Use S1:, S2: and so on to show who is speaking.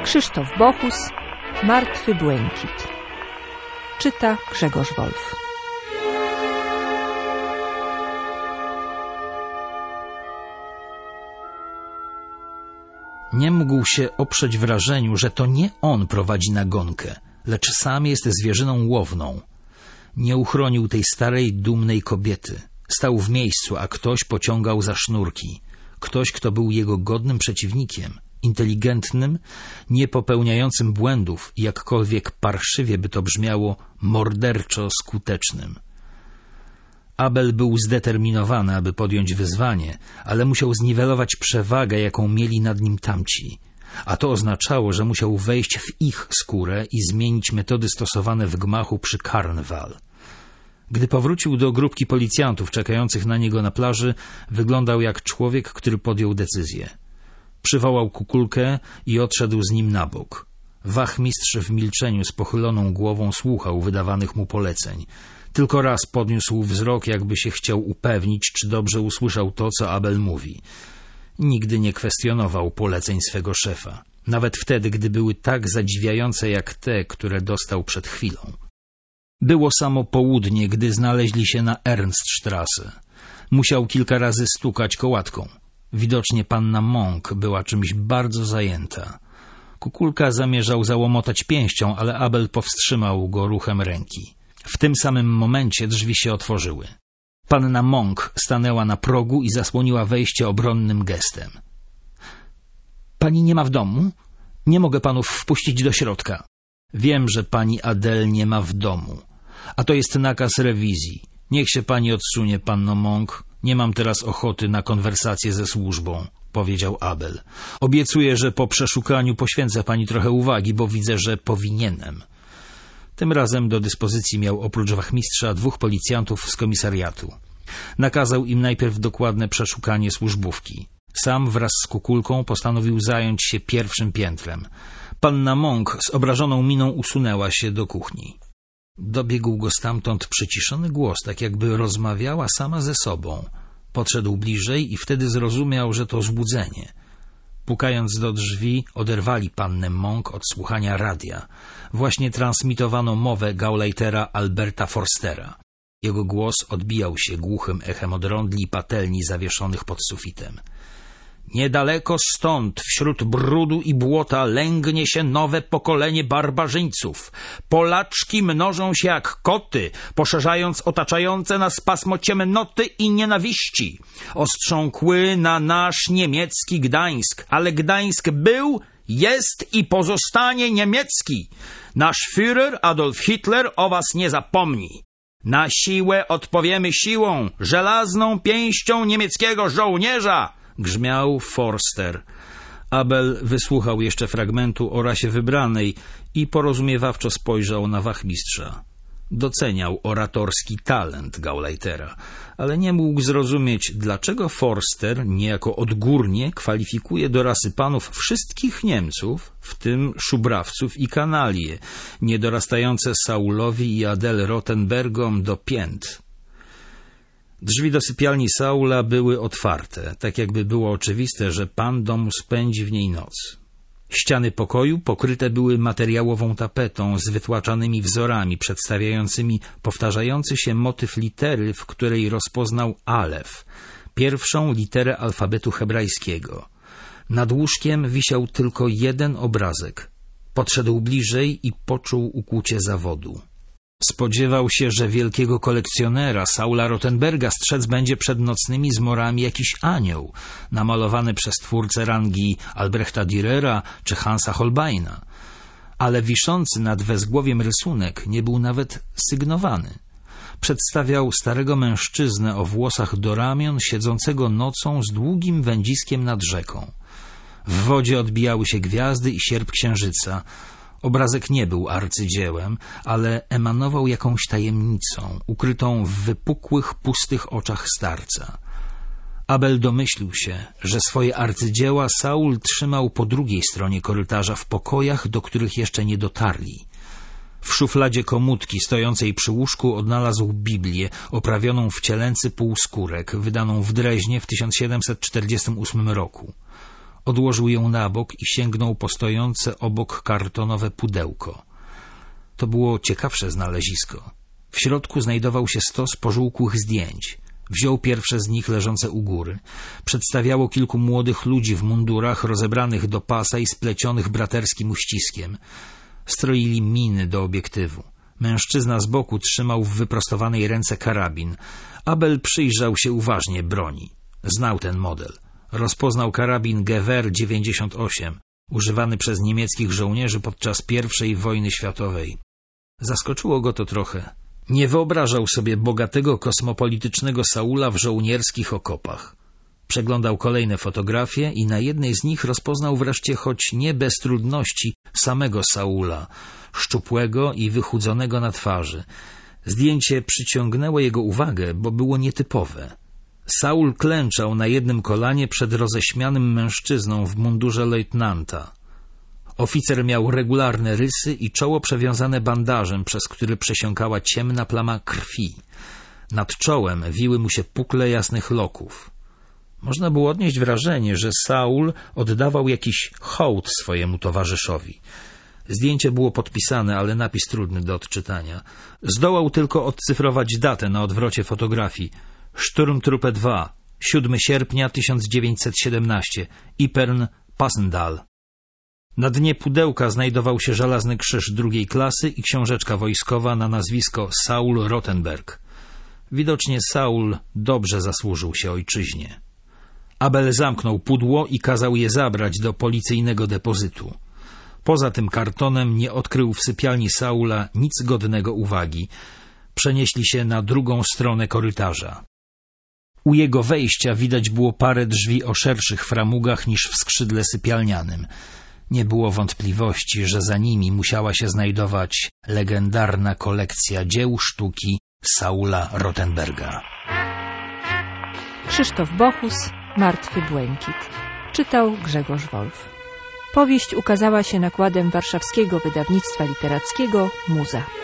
S1: Krzysztof Bokus, Martwy błękit. Czyta Grzegorz Wolf.
S2: Nie mógł się oprzeć wrażeniu, że to nie on prowadzi nagonkę, lecz sam jest zwierzyną łowną. Nie uchronił tej starej, dumnej kobiety. Stał w miejscu, a ktoś pociągał za sznurki. Ktoś, kto był jego godnym przeciwnikiem, inteligentnym, nie popełniającym błędów i jakkolwiek parszywie by to brzmiało, morderczo skutecznym. Abel był zdeterminowany, aby podjąć wyzwanie, ale musiał zniwelować przewagę, jaką mieli nad nim tamci. A to oznaczało, że musiał wejść w ich skórę i zmienić metody stosowane w gmachu przy Karnwal. Gdy powrócił do grupki policjantów czekających na niego na plaży, wyglądał jak człowiek, który podjął decyzję. Przywołał Kukulkę i odszedł z nim na bok. Wachmistrz w milczeniu z pochyloną głową słuchał wydawanych mu poleceń. Tylko raz podniósł wzrok, jakby się chciał upewnić, czy dobrze usłyszał to, co Abel mówi. Nigdy nie kwestionował poleceń swego szefa, nawet wtedy, gdy były tak zadziwiające jak te, które dostał przed chwilą. Było samo południe, gdy znaleźli się na Ernststrasse. Musiał kilka razy stukać kołatką. Widocznie panna Monk była czymś bardzo zajęta. Kukulka zamierzał załomotać pięścią, ale Abel powstrzymał go ruchem ręki. W tym samym momencie drzwi się otworzyły. Panna Monk stanęła na progu i zasłoniła wejście obronnym gestem. Pani nie ma w domu? Nie mogę panów wpuścić do środka. Wiem, że pani Adele nie ma w domu. A to jest nakaz rewizji. Niech się pani odsunie, panno Monk. Nie mam teraz ochoty na konwersację ze służbą, powiedział Abel. Obiecuję, że po przeszukaniu poświęcę pani trochę uwagi, bo widzę, że powinienem. Tym razem do dyspozycji miał oprócz wachmistrza 2 policjantów z komisariatu. Nakazał im najpierw dokładne przeszukanie służbówki. Sam wraz z Kukulką postanowił zająć się pierwszym piętrem. Panna Monk z obrażoną miną usunęła się do kuchni. Dobiegł go stamtąd przyciszony głos, tak jakby rozmawiała sama ze sobą. Podszedł bliżej i wtedy zrozumiał, że to złudzenie. Pukając do drzwi, oderwali pannę Monk od słuchania radia. Właśnie transmitowano mowę Gauleitera Alberta Forstera. Jego głos odbijał się głuchym echem od rondli patelni zawieszonych pod sufitem. Niedaleko stąd, wśród brudu i błota, lęgnie się nowe pokolenie barbarzyńców. Polaczki mnożą się jak koty, poszerzając otaczające nas pasmo ciemnoty i nienawiści. Ostrzą kły na nasz niemiecki Gdańsk, ale Gdańsk był, jest i pozostanie niemiecki. Nasz Führer Adolf Hitler o was nie zapomni. Na siłę odpowiemy siłą, żelazną pięścią niemieckiego żołnierza, grzmiał Forster. Abel wysłuchał jeszcze fragmentu o rasie wybranej i porozumiewawczo spojrzał na wachmistrza. Doceniał oratorski talent Gauleitera, ale nie mógł zrozumieć, dlaczego Forster niejako odgórnie kwalifikuje do rasy panów wszystkich Niemców, w tym szubrawców i kanalie, niedorastające Saulowi i Adele Rothenbergom do pięt. Drzwi do sypialni Saula były otwarte, tak jakby było oczywiste, że pan domu spędzi w niej noc. Ściany pokoju pokryte były materiałową tapetą z wytłaczanymi wzorami przedstawiającymi powtarzający się motyw litery, w której rozpoznał Alef, pierwszą literę alfabetu hebrajskiego. Nad łóżkiem wisiał tylko jeden obrazek. Podszedł bliżej i poczuł ukłucie zawodu. Spodziewał się, że wielkiego kolekcjonera Saula Rothenberga strzec będzie przed nocnymi zmorami jakiś anioł, namalowany przez twórcę rangi Albrechta Dürera czy Hansa Holbeina. Ale wiszący nad wezgłowiem rysunek nie był nawet sygnowany. Przedstawiał starego mężczyznę o włosach do ramion, siedzącego nocą z długim wędziskiem nad rzeką. W wodzie odbijały się gwiazdy i sierp księżyca. Obrazek nie był arcydziełem, ale emanował jakąś tajemnicą, ukrytą w wypukłych, pustych oczach starca. Abel domyślił się, że swoje arcydzieła Saul trzymał po drugiej stronie korytarza w pokojach, do których jeszcze nie dotarli. W szufladzie komódki stojącej przy łóżku odnalazł Biblię oprawioną w cielęcy półskórek, wydaną w Dreźnie w 1748 roku. Odłożył ją na bok i sięgnął po stojące obok kartonowe pudełko. To było ciekawsze znalezisko. W środku znajdował się stos pożółkłych zdjęć. Wziął pierwsze z nich leżące u góry. Przedstawiało kilku młodych ludzi w mundurach rozebranych do pasa i splecionych braterskim uściskiem. Stroili miny do obiektywu. Mężczyzna z boku trzymał w wyprostowanej ręce karabin. Abel przyjrzał się uważnie broni. Znał ten model. Rozpoznał karabin Gewehr 98, używany przez niemieckich żołnierzy podczas I wojny światowej. Zaskoczyło go to trochę. Nie wyobrażał sobie bogatego, kosmopolitycznego Saula w żołnierskich okopach. Przeglądał kolejne fotografie i na jednej z nich rozpoznał wreszcie, choć nie bez trudności, samego Saula, szczupłego i wychudzonego na twarzy. Zdjęcie przyciągnęło jego uwagę, bo było nietypowe. Saul klęczał na jednym kolanie przed roześmianym mężczyzną w mundurze lejtnanta. Oficer miał regularne rysy i czoło przewiązane bandażem, przez który przesiąkała ciemna plama krwi. Nad czołem wiły mu się pukle jasnych loków. Można było odnieść wrażenie, że Saul oddawał jakiś hołd swojemu towarzyszowi. Zdjęcie było podpisane, ale napis trudny do odczytania. Zdołał tylko odcyfrować datę na odwrocie fotografii. Sturmtruppe 2, 7 sierpnia 1917, Ypern, Passendal. Na dnie pudełka znajdował się żelazny krzyż drugiej klasy i książeczka wojskowa na nazwisko Saul Rothenberg. Widocznie Saul dobrze zasłużył się ojczyźnie. Abel zamknął pudło i kazał je zabrać do policyjnego depozytu. Poza tym kartonem nie odkrył w sypialni Saula nic godnego uwagi. Przenieśli się na drugą stronę korytarza. U jego wejścia widać było parę drzwi o szerszych framugach niż w skrzydle sypialnianym. Nie było wątpliwości, że za nimi musiała się znajdować legendarna kolekcja dzieł sztuki Saula Rothenberga.
S1: Krzysztof Bochus, Martwy błękit. Czytał Grzegorz Wolf. Powieść ukazała się nakładem warszawskiego wydawnictwa literackiego Muza.